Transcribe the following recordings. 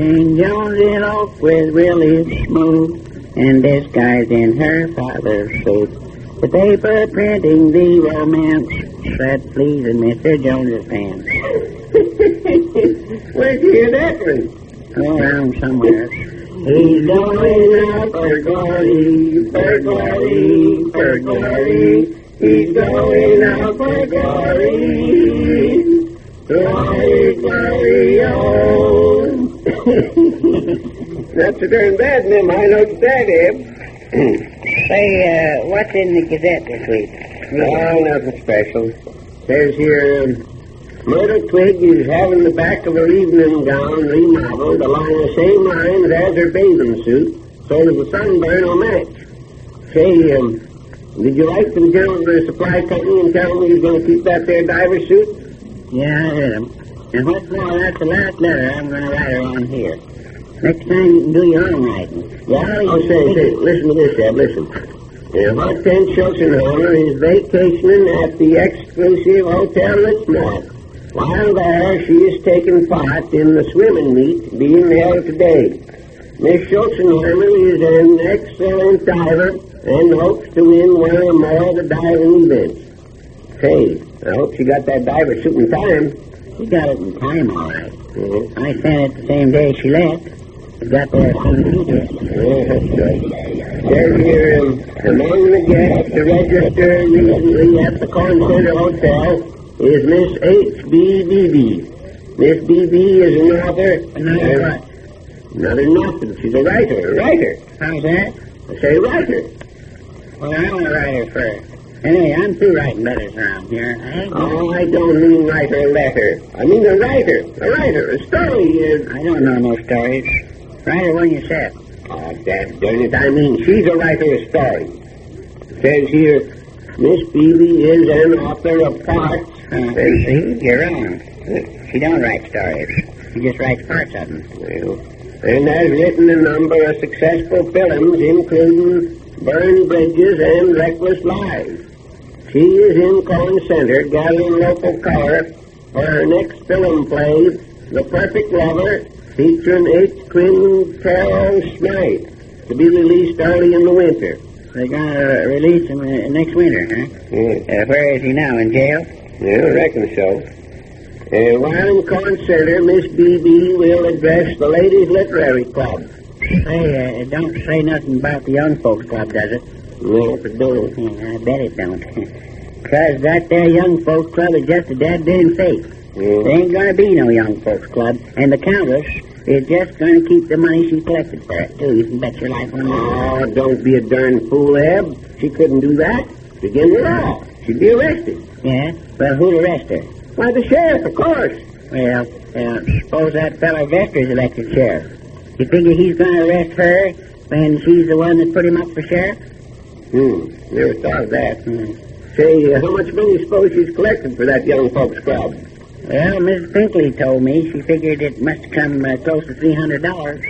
King Jones eloped with Willie Smooth and disguised in her father's suit. The paper printing the romance said pleasing Mr. Jones's pants. Where'd you hear that one? Go around somewhere. He's going out for glory, for glory, for glory. He's going out for glory. Glory, glory, oh. Not so darn bad, Mim. I noticed that, Eb. Say, what's in the Gazette this week? Oh, nothing special. Says here, Myrtle Twig is having the back of her evening gown remodeled along the same lines as her bathing suit, so that the sunburn will match. Say, did you write to the General Supply Company and tell them you're going to keep that there diver suit? Yeah, I heard him. And what's more, that's the last letter I'm going to write her on here. Next time you can do your own writing. Yeah, say, listen to this, Eb, listen. Hortense Schulzenhammer is vacationing at the exclusive Hotel Richmond. While there, she is taking part in the swimming meet being held today. Miss Schulzenhammer is an excellent diver and hopes to win one or more of the diving events. Say, I hope she got that diver suit in time. She got it in time, all right. I sent it the same day she left. It got there as soon as you did. That's good. There's here, among the guests to register recently at the Corn Center Hotel is Miss H.B. Beebe. Miss Beebe is an author. Another what? Another nothing. She's a writer. How's that? I say writer. Well, I want to write her first. Anyway, I'm through writing letters around here. I don't mean write a letter. I mean a writer. A story. I don't know no stories. Write her one yourself. Oh, damn it. I mean, she's a writer of stories. It says here, Miss Beebe is an author of parts. See, you're wrong. She don't write stories. She just writes parts of them. Well, and has written a number of successful films, including Burned Bridges and Reckless Lives. She is in Corn Center gathering local color for her next film play, The Perfect Lover, featuring H. Quinn Carroll Smythe, to be released early in the winter. They're going to release him next winter, huh? Yeah. Where is he now, in jail? Yeah, I reckon so. While in Corn Center, Miss Beebe will address the Ladies' Literary Club. Say, don't say nothing about the Young Folks Club, does it? No, it don't. I bet it don't. Because that there Young Folks Club is just a dead damn fake. Yeah. There ain't going to be no Young Folks Club, and the Countess is just going to keep the money she collected for it, too. You can bet your life on that. Oh, don't be a darn fool, Eb. She couldn't do that. Begin with all. She'd be arrested. Yeah? Well, who'd arrest her? Why, the sheriff, of course. Well, suppose that fellow Vester's elected sheriff. You figure he's going to arrest her when she's the one that put him up for sheriff? Never thought of that. Say, how much money do you suppose she's collected for that Young Folks Club? Well, Mrs. Pinkley told me she figured it must come close to $300.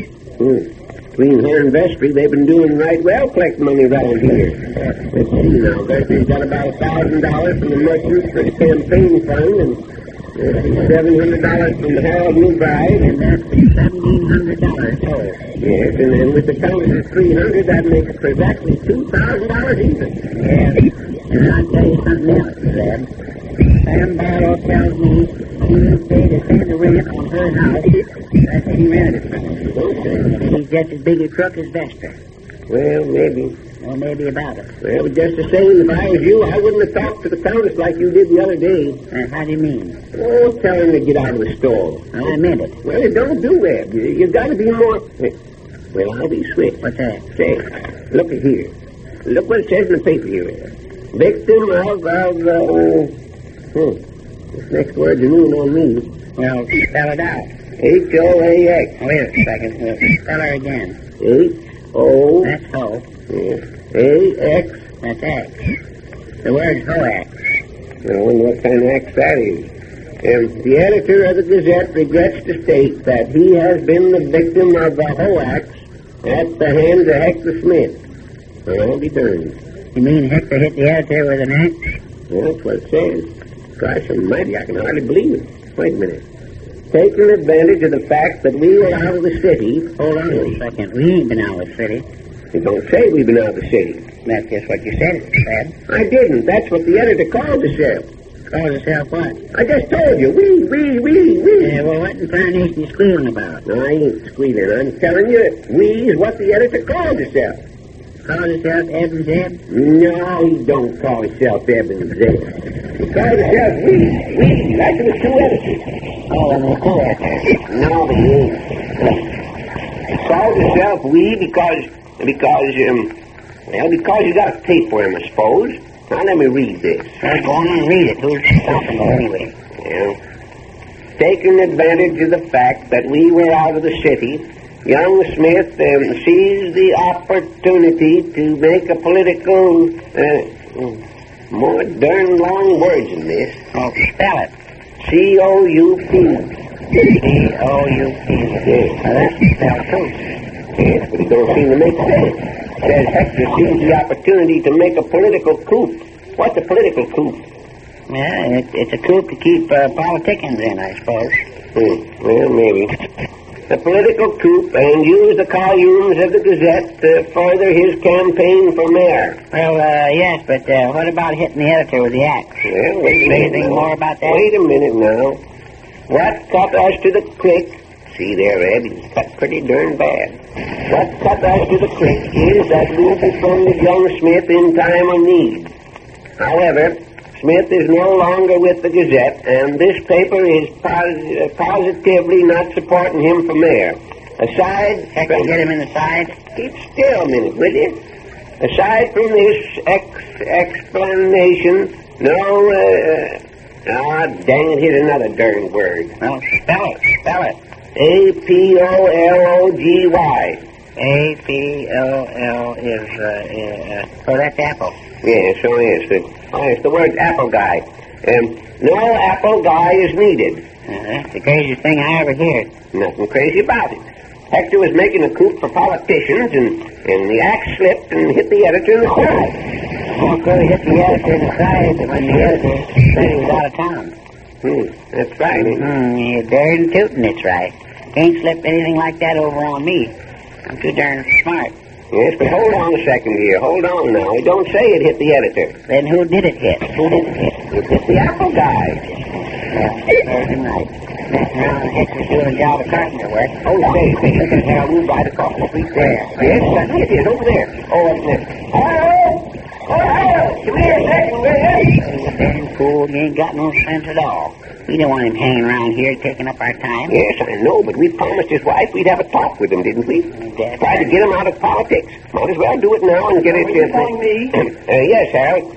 Between her and Vestry, they've been doing right well collecting money around here. Let's see now. Vestry's got about $1,000 from the merchants for the campaign fund, and $700 from the Harold New Bride. And that's $1,700 total. Yes, and then with the Countess at $300, that makes it for exactly $2,000 even. Yeah, and I'll tell you something else, Zeb. Sam Barlow tells me he was paid to send the rent on her house that she rented it from. He's just as big a crook as Vester. Well, maybe. Or maybe about it. Well, but just the same, if I was you, I wouldn't have talked to the Countess like you did the other day. How do you mean? Oh, tell him to get out of the store. I meant it. Well, don't do that. You've got to be more... Well, I'll be swift. What's that? Say, look at here. Look what it says in the paper here. Victim of this next word's a new one on me. Well, spell it out. H-O-A-X. Wait a second. Spell her again. H-O... That's ho. A-X. That's X. The word's hoax. I wonder what kind of X that is. The editor of the Gazette regrets to state that he has been the victim of a hoax at the hands of Hector Smith. Well, I'll be darned. You mean Hector hit the editor with an axe? Well, that's what it says. Gosh almighty, I can hardly believe it. Wait a minute. taking advantage of the fact that we were out of the city. Hold on a second. We ain't been out of the city. You don't say we've been out of the city. That's just what you said, Fred. I didn't. That's what the editor called herself. Called herself what? I just told you. We. Yeah, well, what in tarnation you squealing about? No, I ain't squealing. I'm telling you, we is what the editor called herself. Called herself Eb and Zeb? No, he don't call himself Eb and Zeb. He called himself we. Like the two editors. Oh, and the two editors. No, he ain't. He called himself we because you got a tape for him, I suppose. Now, let me read this. Well, go on and read it. Who's talking about anyway? Yeah. Taking advantage of the fact that we were out of the city, young Smith seized the opportunity to make a political... more darn long words than this. Oh, spell it. C-O-U-P. C-O-U-P. Yes. Well, that's spelled too. Yes, but it don't seem to make sense. Says Hector seized the opportunity to make a political coup. What's a political coup? Yeah, it's a coup to keep politicians in, I suppose. Well, maybe. A political coup, and use the columns of the Gazette to further his campaign for mayor. Well, yes, but what about hitting the editor with the axe? Well, wait a minute. Anything more about that? Wait a minute now. What cut us to the quick? See there, Ed, he's cut pretty darn bad. What cut us to the quick is that we befriended young Smith in time of need. However, Smith is no longer with the Gazette, and this paper is positively not supporting him for mayor. Aside... Heck, get him in the side. Keep still a minute, will you? Aside from this explanation, dang it, here's another darn word. Well, spell it. A-P-O-L-O-G-Y. A-P-O-L is, oh, that's apple. Yeah, so is. It's the word apple guy. No apple guy is needed. That's the craziest thing I ever heard. Nothing crazy about it. Hector was making a coup for politicians, and the axe slipped and hit the editor in the side. Well, could hit the editor in the side when the editor said he was out of town. That's right. You're darn tootin', it's right. Can't slip anything like that over on me. I'm too darn smart. Yes, but hold on a second here. Hold on now. It don't say it hit the editor. Then who did it hit? It hit the apple guy. There's right. Now, Hector's doing a job of carpenter work. Oh, say, look at how move right across the street there. Yes, it is, over there. Oh, up there. Hello! Oh, come here a second, will you? He's a damn fool. He ain't got no sense at all. We don't want him hanging around here taking up our time. Yes, I know, but we promised his wife we'd have a talk with him, didn't we? Try to get him out of politics. Might as well do it now and get it... Are you calling me? Yes, Harold.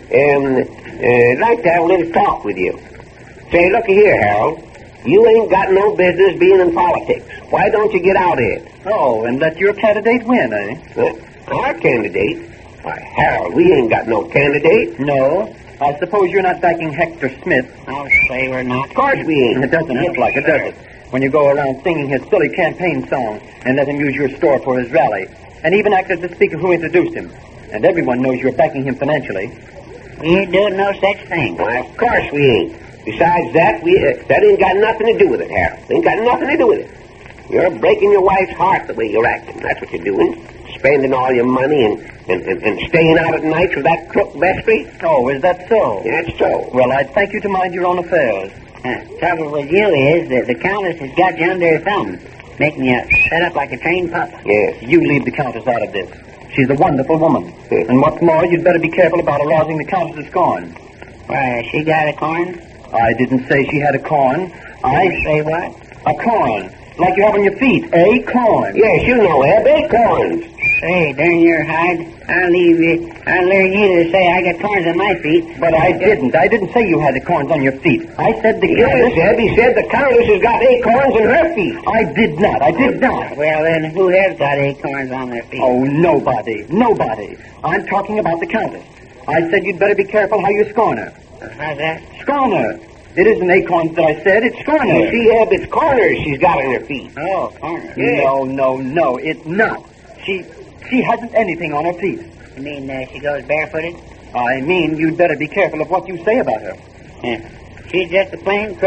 I'd like to have a little talk with you. Say, looky here, Harold. You ain't got no business being in politics. Why don't you get out of it? Oh, and let your candidate win, eh? Our candidate? Why, Harold, we ain't got no candidate. No. I suppose you're not backing Hector Smith. I'll say we're not. Of course we ain't. It doesn't look like it, does it? When you go around singing his silly campaign song and let him use your store for his rally, and even act as the speaker who introduced him. And everyone knows you're backing him financially. We ain't doing no such thing. Why, of course we ain't. Besides that, that ain't got nothing to do with it, Harold. Ain't got nothing to do with it. You're breaking your wife's heart the way you're acting. That's what you're doing. Spending all your money and staying out at night with that crook Vestry. Oh, is that so? That's so. Well, I'd thank you to mind your own affairs. Trouble with you is that the Countess has got you under her thumb, making you set up like a trained pup. Yes. You leave the Countess out of this. She's a wonderful woman. And what's more, you'd better be careful about arousing the Countess's scorn. Why, she got a corn? I didn't say she had a corn. I say what? A corn. Like you have on your feet. A corn. Yes, you know, Eb. Acorns. Say, darn your hide. I'll learn you to say I got corns on my feet. But I didn't. I didn't say you had the corns on your feet. I said the Yes, Eb. He said the Countess has got acorns in her feet. I did not. I did not. Well, then, who has got acorns on their feet? Oh, nobody. Nobody. I'm talking about the Countess. I said you'd better be careful how you scorn her. How's that? Scorn her. It isn't acorns that I said. It's scorn her. You see, Eb, it's corners she's got on her feet. Oh, corners. Yeah. No, it's not. She hasn't anything on her feet. You mean she goes barefooted? I mean, you'd better be careful of what you say about her. Yeah. She's just a plain crook,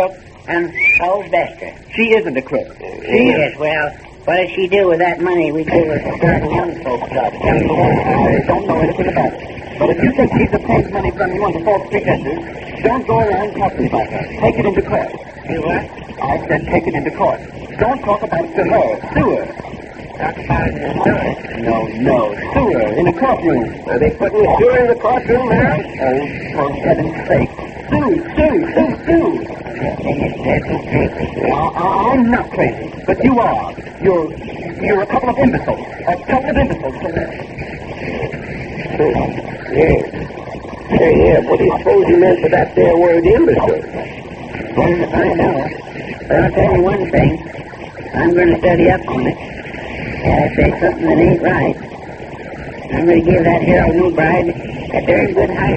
And so's Vesta. She isn't a crook. She is. Well, what does she do with that money we gave her to start a young folks club? I don't know anything about it. But if you think she's obtained money from you under false pretenses, don't go around talking about her. Take it into court. Do what? I said take it into court. Don't talk about it to her. Sue her. Talk about it in the store. No. Sue her in a courtroom. Are they putting the sewer in the courtroom now? Oh, for heaven's sake. Sue. I'm not crazy, but you are. You're a couple of imbeciles. Yeah, what do you suppose you meant by that there word imbecile? Well, I know. But I'll tell you one thing. I'm going to study up on it. If I say something that ain't right, I'm going to give that here old new bride a very good hiding.